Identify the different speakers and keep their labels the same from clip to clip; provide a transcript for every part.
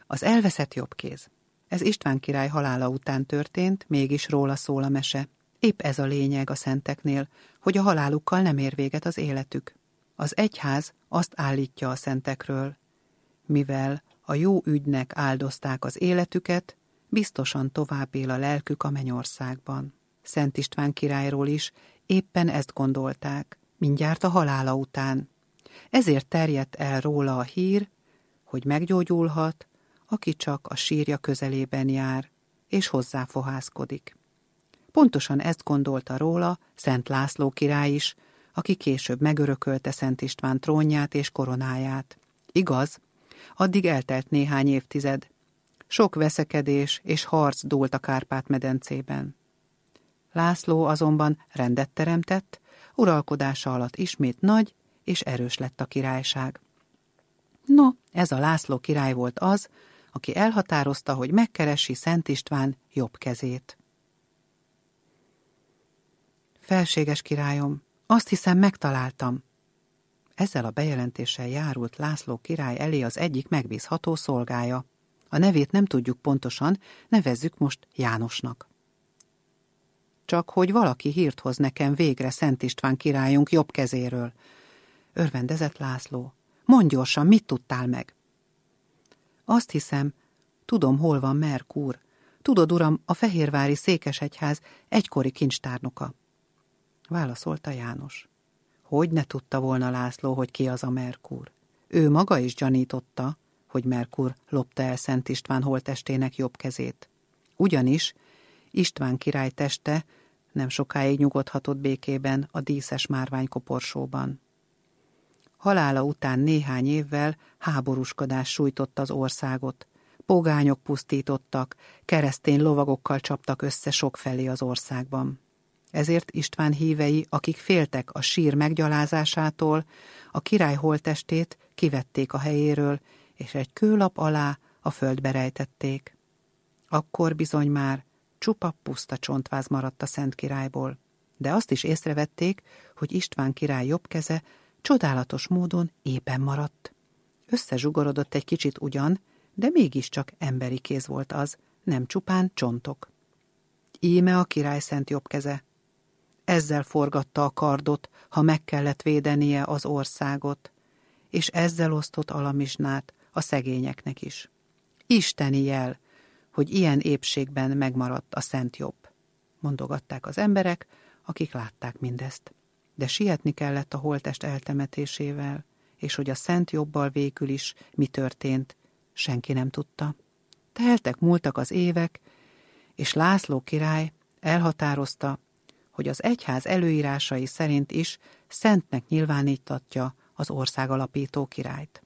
Speaker 1: Az elveszett jobbkéz. Ez István király halála után történt, mégis róla szól a mese. Épp ez a lényeg a szenteknél, hogy a halálukkal nem ér véget az életük. Az egyház azt állítja a szentekről, mivel a jó ügynek áldozták az életüket, biztosan tovább él a lelkük a mennyországban. Szent István királyról is éppen ezt gondolták, mindjárt a halála után. Ezért terjedt el róla a hír, hogy meggyógyulhat, aki csak a sírja közelében jár, és hozzáfohászkodik. Pontosan ezt gondolta róla Szent László király is, aki később megörökölte Szent István trónját és koronáját. Igaz, addig eltelt néhány évtized. Sok veszekedés és harc dúlt a Kárpát-medencében. László azonban rendet teremtett, uralkodása alatt ismét nagy és erős lett a királyság. No, ez a László király volt az, aki elhatározta, hogy megkeresi Szent István jobb kezét. Felséges királyom, azt hiszem megtaláltam. Ezzel a bejelentéssel járult László király elé az egyik megbízható szolgája. A nevét nem tudjuk pontosan, nevezzük most Jánosnak. Csak hogy valaki hírt hoz nekem végre Szent István királyunk jobb kezéről. Örvendezett László. Mondj gyorsan, mit tudtál meg? Azt hiszem, tudom, hol van Merkúr. Tudod, uram, a fehérvári székesegyház egykori kincstárnoka. Válaszolta János. Hogy ne tudta volna László, hogy ki az a Merkúr? Ő maga is gyanította, hogy Merkúr lopta el Szent István holttestének jobb kezét. Ugyanis István király teste nem sokáig nyugodhatott békében a díszes márványkoporsóban. Halála után néhány évvel háborúskodás sújtotta az országot. Pogányok pusztítottak, keresztény lovagokkal csaptak össze sokfelé az országban. Ezért István hívei, akik féltek a sír meggyalázásától, a király holttestét kivették a helyéről, és egy kőlap alá a földbe rejtették. Akkor bizony már csupa puszta csontváz maradt a Szent Királyból, de azt is észrevették, hogy István király jobb keze csodálatos módon éppen maradt. Összezsugorodott egy kicsit ugyan, de mégiscsak emberi kéz volt az, nem csupán csontok. Íme a király szent jobb keze. Ezzel forgatta a kardot, ha meg kellett védenie az országot, és ezzel osztott alamizsnát a szegényeknek is. Isteni jel, hogy ilyen épségben megmaradt a szent jobb, mondogatták az emberek, akik látták mindezt. De sietni kellett a holttest eltemetésével, és hogy a szent jobbal végül is mi történt, senki nem tudta. Teltek-múltak az évek, és László király elhatározta, hogy az egyház előírásai szerint is szentnek nyilvánítatja az ország alapító királyt.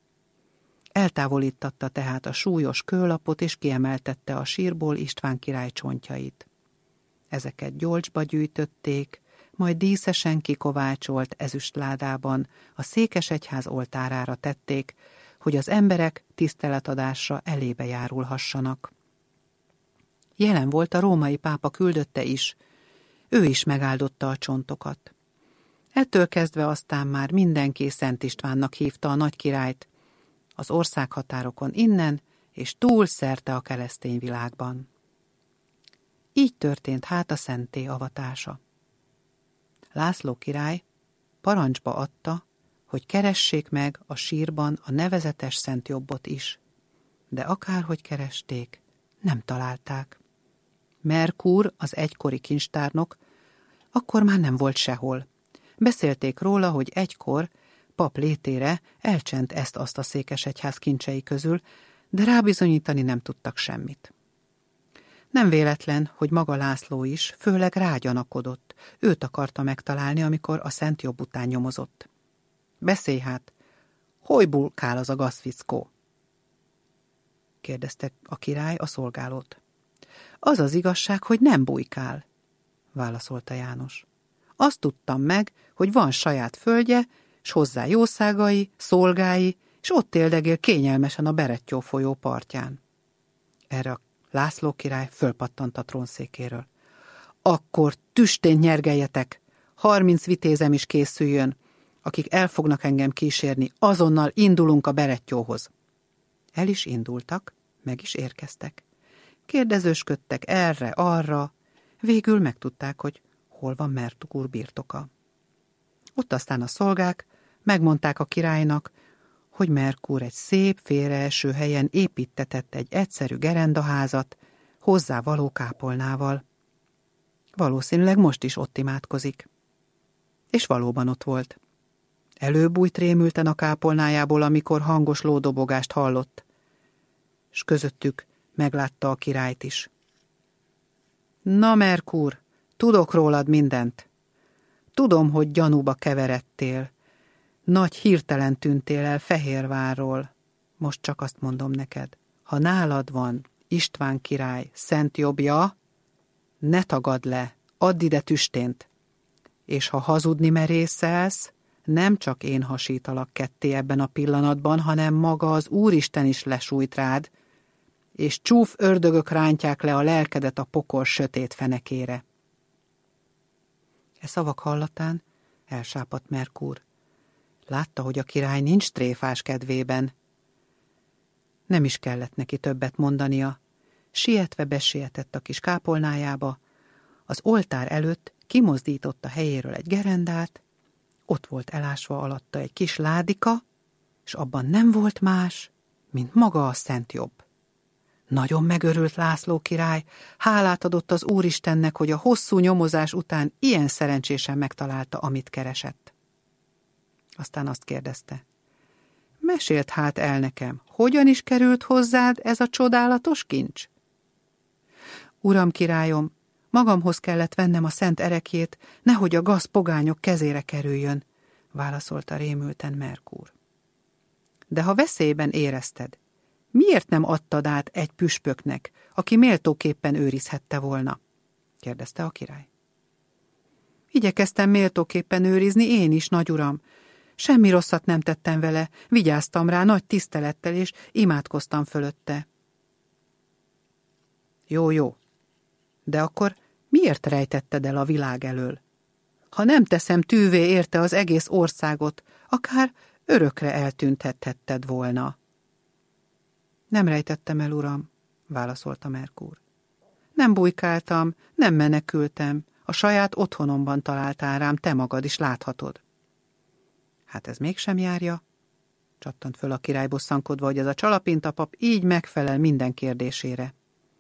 Speaker 1: Eltávolítatta tehát a súlyos kőlapot, és kiemeltette a sírból István király csontjait. Ezeket gyolcsba gyűjtötték, majd díszesen kikovácsolt ezüstládában a székesegyház oltárára tették, hogy az emberek tiszteletadásra elébe járulhassanak. Jelen volt a római pápa küldötte is, ő is megáldotta a csontokat. Ettől kezdve aztán már mindenki Szent Istvánnak hívta a nagykirályt, az országhatárokon innen és túl szerte a keresztény világban. Így történt hát a szentté avatása. László király parancsba adta, hogy keressék meg a sírban a nevezetes szent jobbot is, de akárhogy keresték, nem találták. Merkúr, az egykori kincstárnok, akkor már nem volt sehol. Beszélték róla, hogy egykor pap létére elcsent ezt-azt a székesegyház kincsei közül, de rábizonyítani nem tudtak semmit. Nem véletlen, hogy maga László is főleg rágyanakodott, őt akarta megtalálni, amikor a szent jobb után nyomozott. Beszélj hát, hogy bulkál az a gazfickó? Kérdezte a király a szolgálót. Az az igazság, hogy nem bujkál, válaszolta János. Azt tudtam meg, hogy van saját földje, s hozzá jószágai, szolgái, és ott éldegél kényelmesen a Berettyó folyó partján. Erre a László király fölpattant a trónszékéről. Akkor tüstént nyergeljetek, 30 vitézem is készüljön, akik el fognak engem kísérni, azonnal indulunk a Berettyóhoz. El is indultak, meg is érkeztek. Kérdezősködtek erre, arra, végül megtudták, hogy hol van Mertuk úr birtoka. Ott aztán a szolgák megmondták a királynak, hogy Merkur egy szép, félreeső helyen építtetett egy egyszerű gerendaházat, hozzá való kápolnával. Valószínűleg most is ott imádkozik. És valóban ott volt. Előbújt rémülten a kápolnájából, amikor hangos lódobogást hallott, s közöttük meglátta a királyt is. Na, Merkur, tudok rólad mindent. Tudom, hogy gyanúba keveredtél. Nagy hirtelen tűntél el Fehérvárról. Most csak azt mondom neked, ha nálad van István király szent jobbja, ne tagadd le, add ide tüstént. És ha hazudni merészelsz, nem csak én hasítalak ketté ebben a pillanatban, hanem maga az Úristen is lesújt rád, és csúf ördögök rántják le a lelkedet a pokol sötét fenekére. E szavak hallatán elsápadt Merkur. Látta, hogy a király nincs tréfás kedvében. Nem is kellett neki többet mondania. Sietve besietett a kis kápolnájába, az oltár előtt kimozdította helyéről egy gerendát, ott volt elásva alatta egy kis ládika, és abban nem volt más, mint maga a szent jobb. Nagyon megörült László király, hálát adott az Úristennek, hogy a hosszú nyomozás után ilyen szerencsésen megtalálta, amit keresett. Aztán azt kérdezte, mesélt hát el nekem, hogyan is került hozzád ez a csodálatos kincs? Uram királyom, magamhoz kellett vennem a szent erekjét, nehogy a gaz pogányok kezére kerüljön, válaszolta rémülten Merkur. De ha veszélyben érezted, miért nem adtad át egy püspöknek, aki méltóképpen őrizhette volna? Kérdezte a király. Igyekeztem méltóképpen őrizni én is, nagyuram. Semmi rosszat nem tettem vele, vigyáztam rá nagy tisztelettel, és imádkoztam fölötte. Jó, de akkor miért rejtetted el a világ elől? Ha nem teszem tűvé érte az egész országot, akár örökre eltűnthetted volna. Nem rejtettem el, uram, válaszolta Merkur. Nem bujkáltam, nem menekültem, a saját otthonomban találtál rám, te magad is láthatod. Hát ez mégsem járja, csattant föl a király bosszankodva, hogy ez a csalapintapap így megfelel minden kérdésére.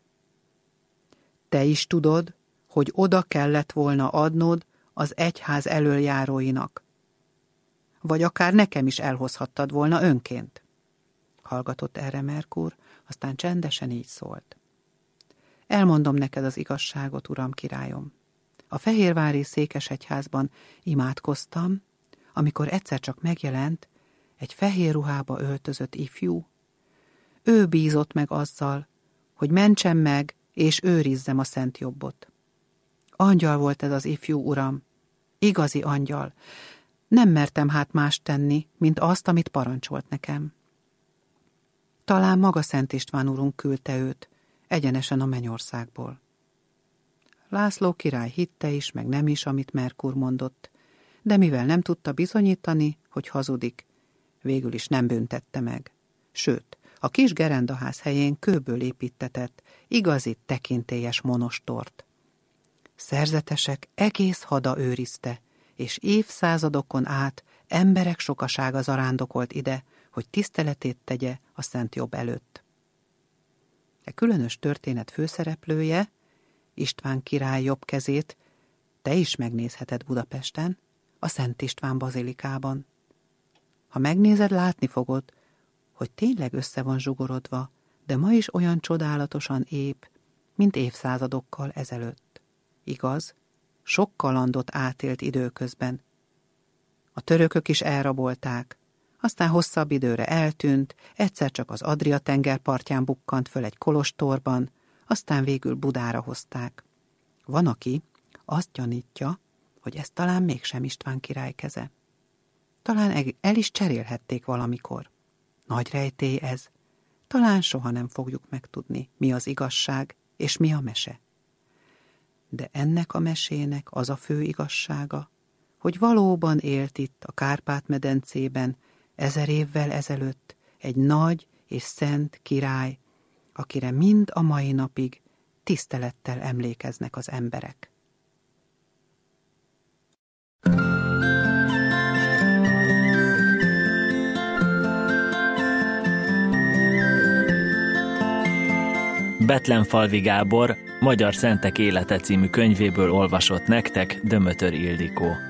Speaker 1: Te is tudod, hogy oda kellett volna adnod az egyház elöljáróinak. Vagy akár nekem is elhozhattad volna önként. Hallgatott erre Merkur, aztán csendesen így szólt. Elmondom neked az igazságot, uram királyom. A fehérvári székesegyházban imádkoztam, amikor egyszer csak megjelent egy fehér ruhába öltözött ifjú. Ő bízott meg azzal, hogy mentsem meg, és őrizzem a szent jobbot. Angyal volt ez az ifjú, uram, igazi angyal. Nem mertem hát mást tenni, mint azt, amit parancsolt nekem. Talán maga Szent István urunk küldte őt, egyenesen a mennyországból. László király hitte is, meg nem is, amit Merkur mondott, de mivel nem tudta bizonyítani, hogy hazudik, végül is nem büntette meg. Sőt, a kis gerendaház helyén kőből építtetett, igazi tekintélyes monostort. Szerzetesek egész hada őrizte, és évszázadokon át emberek sokasága zarándokolt ide, hogy tiszteletét tegye a szent jobb előtt. E különös történet főszereplője, István király jobb kezét te is megnézheted Budapesten, a Szent István bazilikában. Ha megnézed, látni fogod, hogy tényleg össze van zsugorodva, de ma is olyan csodálatosan ép, mint évszázadokkal ezelőtt. Igaz, sok kalandot átélt időközben. A törökök is elrabolták, aztán hosszabb időre eltűnt, egyszer csak az Adria-tenger partján bukkant föl egy kolostorban, aztán végül Budára hozták. Van, aki azt gyanítja, hogy ez talán mégsem István király keze. Talán el is cserélhették valamikor. Nagy rejtély ez. Talán soha nem fogjuk megtudni, mi az igazság, és mi a mese. De ennek a mesének az a fő igazsága, hogy valóban élt itt a Kárpát-medencében 1000 évvel ezelőtt egy nagy, és szent király, akire mind a mai napig tisztelettel emlékeznek az emberek.
Speaker 2: Bethlenfalvi Gábor Magyar Szentek élete című könyvéből olvasott nektek Dömötör Ildikó.